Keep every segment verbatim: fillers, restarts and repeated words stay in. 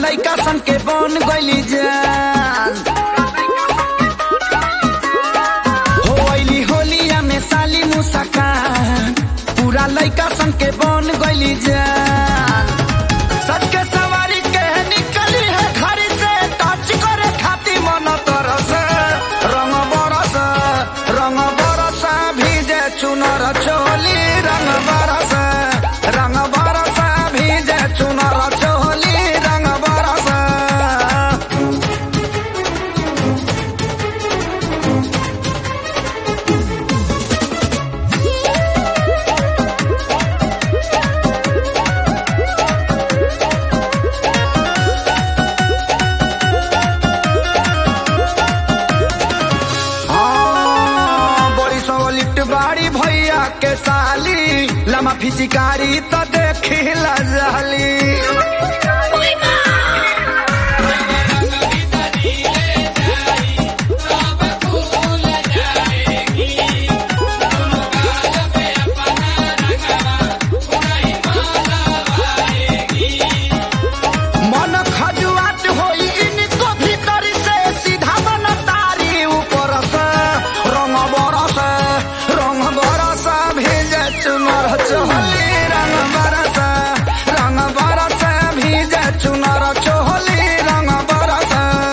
लइका सन के बन गइली जान। हो अइली होलिया में साली मुस्कान, पूरा लइका सन के बन गइली जान। सच के सवारी के निकली है घर से, टच करे खाती मन तरस। रंग बरस रंग बरस भीजे चुनर चोली, रंग बरस रंग बरस भीजे चुनर चोली, रंग बरस। बाड़ी भैया के साली लमा फिचिकारी तो देखी लजाली। मन खजुआत होई इनको भीतर से, सीधा मन तारी ऊपर से। रंग बरस रंग बरस भीजे चुनर चोली, रंग बरस रंग बरस भीजे चुनर चोली, रंग बरस।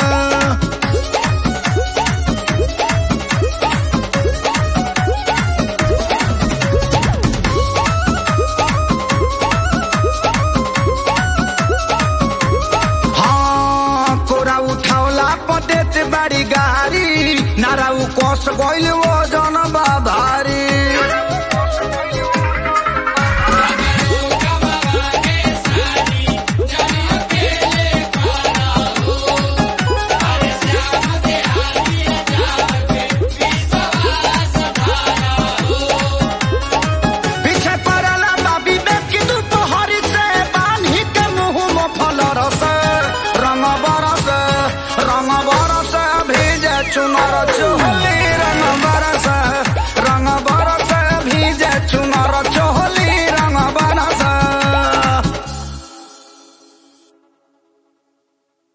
हाँ कोरा उठावला पदेत बाड़ी गारी, नारा उ कोस गइल वो जन बाभारी। पीछे पड़ला बाबी में की दोपहरी से, बान्ही के मुंह में फल रस। रंग बरस रंग बरस भीजे चुनर चोली, रंग बरस।